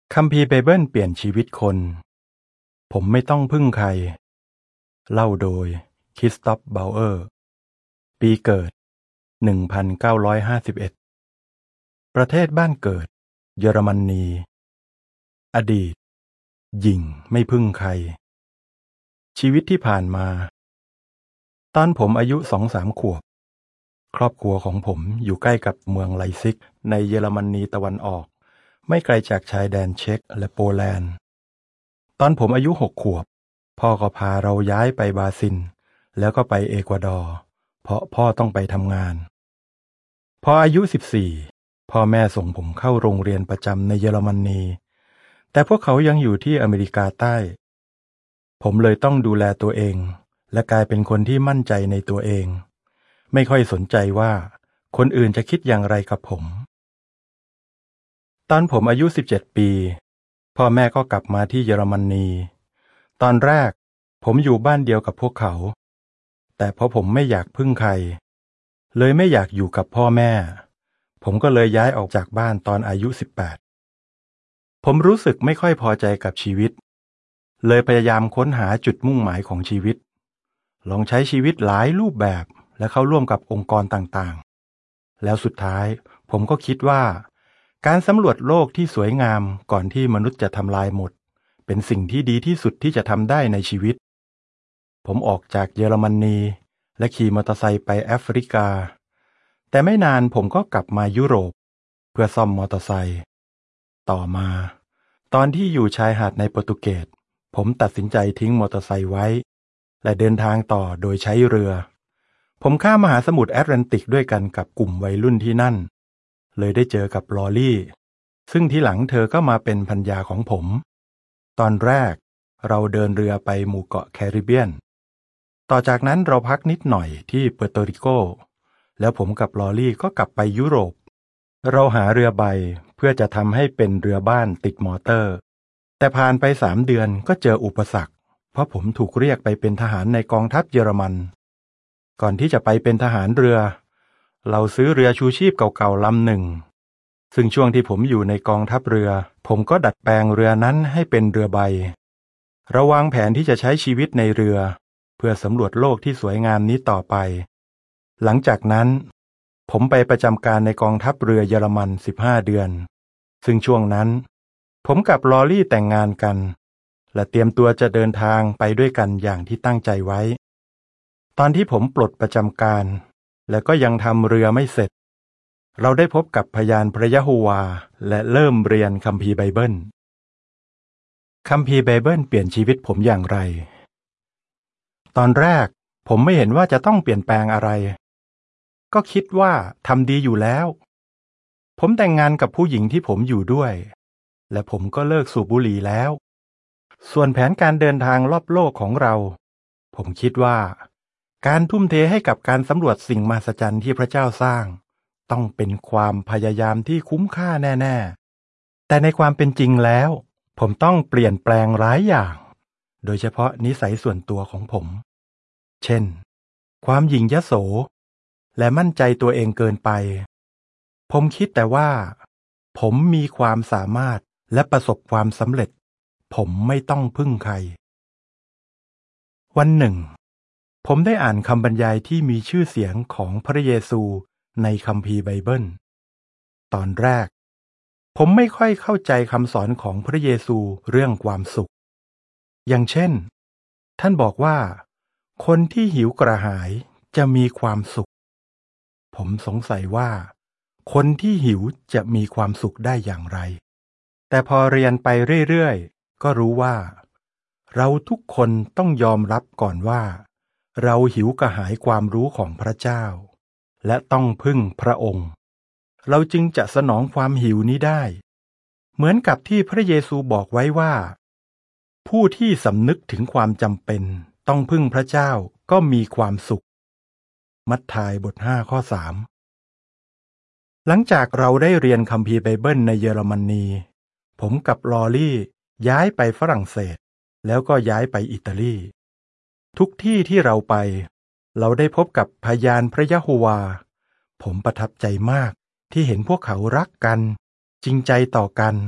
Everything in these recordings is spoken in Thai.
คัมภีร์ไบเบิลเปลี่ยนชีวิตคน ผมไม่ต้องพึ่งใคร เล่าโดยคริสตอฟ เบลเออร์ ปีเกิด 1951 ประเทศบ้านเกิด เยอรมนี อดีต หญิงไม่พึ่งใคร ชีวิตที่ผ่านมา ตอนผมอายุ 2-3 ขวบ ครอบครัวของผมอยู่ใกล้กับเมืองไลซิกในเยอรมนีตะวันออก ไม่ไกลจากชายแดนเช็กและโปแลนด์ ตอนผมอายุ 6 ขวบ พ่อก็พาเราย้ายไปบราซิล แล้วก็ไปเอกวาดอร์ เพราะพ่อต้องไปทำงาน พออายุ 14 พ่อแม่ส่งผมเข้าโรงเรียนประจำในเยอรมนี แต่พวกเขายังอยู่ที่อเมริกาใต้ ผมเลยต้องดูแลตัวเอง และกลายเป็นคนที่มั่นใจในตัวเอง ไม่ค่อยสนใจว่าคนอื่นจะคิดอย่างไรกับผม ตอนผมอายุ 17 ปี พ่อแม่ก็กลับมาที่เยอรมนี ตอนแรกผมอยู่บ้านเดียวกับพวกเขา แต่เพราะผมไม่อยากพึ่งใคร เลยไม่อยากอยู่กับพ่อแม่ ผมก็เลยย้ายออกจากบ้านตอนอายุ 18 ผมรู้สึกไม่ค่อยพอใจกับชีวิต เลยพยายามค้นหาจุดมุ่งหมายของชีวิต ลองใช้ชีวิตหลายรูปแบบและเข้าร่วมกับองค์กรต่างๆ แล้วสุดท้ายผมก็คิดว่าการสำรวจโลกที่สวยงามก่อนที่มนุษย์จะทำลายหมดเป็นสิ่งที่ดีที่สุดที่จะทำได้ในชีวิต ผมออกจากเยอรมนีและขี่มอเตอร์ไซค์ไปแอฟริกา แต่ไม่นานผมก็กลับมายุโรปเพื่อซ่อมมอเตอร์ไซค์ต่อมาตอนที่อยู่ชายหาดในโปรตุเกสผมตัดสินใจทิ้งมอเตอร์ไซค์ไว้และเดินทางต่อโดยใช้เรือผมข้ามมหาสมุทรแอตแลนติกด้วยกันกับกลุ่มวัยรุ่นที่นั่นเลยได้เจอกับลอรี่ซึ่งทีหลังเธอก็มาเป็นภรรยาของผมตอนแรกเราเดินเรือไปหมู่เกาะแคริบเบียนต่อจากนั้นเราพักนิดหน่อยที่เปอร์โตริโกแล้วผมกับลอรี่ก็กลับไปยุโรปเราหาเรือใบเพื่อจะทำให้เป็นเรือบ้านติดมอเตอร์แต่ผ่านไป3 เดือนก็เจออุปสรรคเพราะผมถูกเรียกไปเป็นทหารในกองทัพเยอรมันก่อนที่จะไปเป็นทหารเรือเราซื้อเรือชูชีพเก่าๆลำหนึ่งซึ่งช่วงที่ผมอยู่ในกองทัพเรือผมก็ดัดแปลงเรือนั้นให้เป็นเรือใบเราวางแผนที่จะใช้ชีวิตในเรือเพื่อสำรวจโลกที่สวยงามนี้ต่อไปหลังจากนั้นผมไปประจำการในกองทัพเรือเยอรมัน15 เดือนซึ่งช่วงนั้นผมกับลอรี่แต่งงานกันและเตรียมตัวจะเดินทางไปด้วยกันอย่างที่ตั้งใจไว้ตอนที่ผมปลดประจำการและก็ยังทำเรือไม่เสร็จเราได้พบกับพยานพระยะโฮวาและเริ่มเรียนคัมภีร์ไบเบิลคัมภีร์ไบเบิลเปลี่ยนชีวิตผมอย่างไรตอนแรกผมไม่เห็นว่าจะต้องเปลี่ยนแปลงอะไรก็คิดว่าทำดีอยู่แล้วผมแต่งงานกับผู้หญิงที่ผมอยู่ด้วยและผมก็เลิกสูบบุหรี่แล้วส่วนแผนการเดินทางรอบโลกของเราผมคิดว่าการทุ่มเทให้กับการสำรวจสิ่งมหัศจรรย์ที่พระเจ้าสร้างต้องเป็นความพยายามที่คุ้มค่าแน่ๆแต่ในความเป็นจริงแล้วผมต้องเปลี่ยนแปลงหลายอย่างโดยเฉพาะนิสัยส่วนตัวของผมเช่นความหยิ่งยโสและมั่นใจตัวเองเกินไปผมคิดแต่ว่าผมมีความสามารถและประสบความสำเร็จผมไม่ต้องพึ่งใครวันหนึ่งผมได้อ่านคำบรรยายที่มีชื่อเสียงของพระเยซูในคัมภีร์ไบเบิลตอนแรกผมไม่ค่อยเข้าใจคำสอนของพระเยซูเรื่องความสุขอย่างเช่นท่านบอกว่าคนที่หิวกระหายจะมีความสุขผมสงสัยว่าคนที่หิวจะมีความสุขได้อย่างไรแต่พอเรียนไปเรื่อยๆก็รู้ว่าเราทุกคนต้องยอมรับก่อนว่าเราหิวกระหายความรู้ของพระเจ้าและต้องพึ่งพระองค์เราจึงจะสนองความหิวนี้ได้เหมือนกับที่พระเยซูบอกไว้ว่าผู้ที่สำนึกถึงความจำเป็นต้องพึ่งพระเจ้าก็มีความสุขมัทธิวบท 5 ข้อ 3หลังจากเราได้เรียนคัมภีร์ไบเบิลในเยอรมนีผมกับลอรี่ย้ายไปฝรั่งเศสแล้วก็ย้ายไปอิตาลีทุกที่ที่เราไปเราได้พบกับพยานพระยะโฮวาผมประทับใจมากที่เห็นพวกเขารักกันจริงใจต่อกัน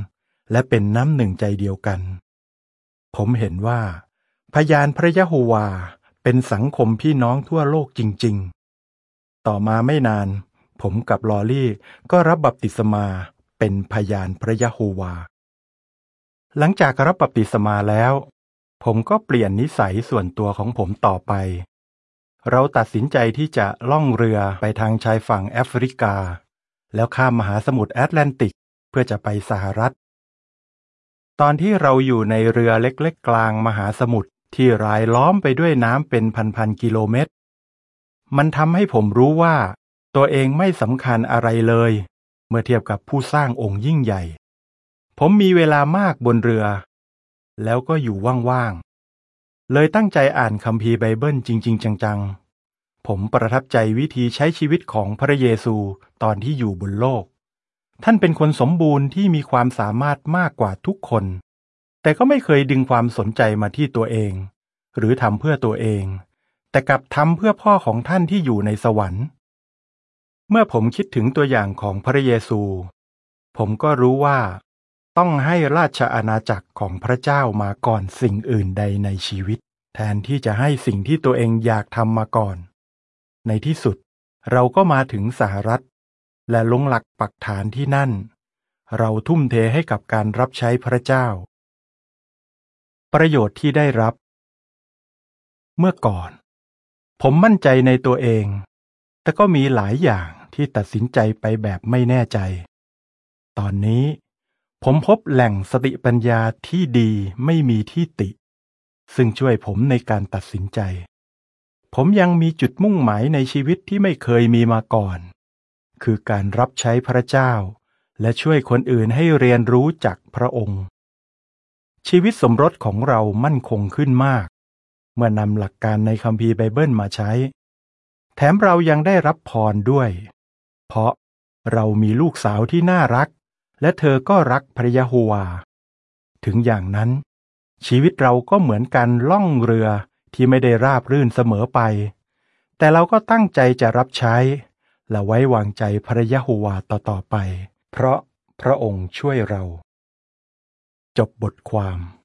และเป็นน้ำหนึ่งใจเดียวกันผมเห็นว่าพยานพระยะโฮวาเป็นสังคมพี่น้องทั่วโลกจริงๆต่อมาไม่นานผมกับลอรี่ก็รับบัพติศมาเป็นพยานพระยะโฮวาหลังจากรับบัพติศมาแล้วผมก็เปลี่ยนนิสัยส่วนตัวของผมต่อไปเราตัดสินใจที่จะล่องเรือไปทางชายฝั่งแอฟริกาแล้วข้ามมหาสมุทรแอตแลนติกเพื่อจะไปสหรัฐตอนที่เราอยู่ในเรือเล็กๆกลางมหาสมุทรที่รายล้อมไปด้วยน้ำเป็นพันๆกิโลเมตรมันทำให้ผมรู้ว่าตัวเองไม่สำคัญอะไรเลยเมื่อเทียบกับผู้สร้างองค์ยิ่งใหญ่ผมมีเวลามากบนเรือแล้วก็อยู่ว่างๆเลยตั้งใจอ่านคัมภีร์ไบเบิลจริงๆจังๆผมประทับใจวิธีใช้ชีวิตของพระเยซูตอนที่อยู่บนโลกท่านเป็นคนสมบูรณ์ที่มีความสามารถมากกว่าทุกคนแต่ก็ไม่เคยดึงความสนใจมาที่ตัวเองหรือทำเพื่อตัวเองแต่กลับทำเพื่อพ่อของท่านที่อยู่ในสวรรค์เมื่อผมคิดถึงตัวอย่างของพระเยซูผมก็รู้ว่าต้องให้ราชอาณาจักรของพระเจ้ามาก่อนสิ่งอื่นใดในชีวิตแทนที่จะให้สิ่งที่ตัวเองอยากทำมาก่อนในที่สุดเราก็มาถึงสหรัฐและลงหลักปักฐานที่นั่นเราทุ่มเทให้กับการรับใช้พระเจ้าประโยชน์ที่ได้รับเมื่อก่อนผมมั่นใจในตัวเองแต่ก็มีหลายอย่างที่ตัดสินใจไปแบบไม่แน่ใจตอนนี้ผมพบแหล่งสติปัญญาที่ดีไม่มีที่ติซึ่งช่วยผมในการตัดสินใจผมยังมีจุดมุ่งหมายในชีวิตที่ไม่เคยมีมาก่อนคือการรับใช้พระเจ้าและช่วยคนอื่นให้เรียนรู้จากพระองค์ชีวิตสมรสของเรามั่นคงขึ้นมากเมื่อนำหลักการในคัมภีร์ไบเบิลมาใช้แถมเรายังได้รับพรด้วยเพราะเรามีลูกสาวที่น่ารักและเธอก็รักพระยะโฮวาถึงอย่างนั้นชีวิตเราก็เหมือนการล่องเรือที่ไม่ได้ราบรื่นเสมอไปแต่เราก็ตั้งใจจะรับใช้และไว้วางใจพระยะโฮวาต่อไปเพราะพระองค์ช่วยเราจบบทความ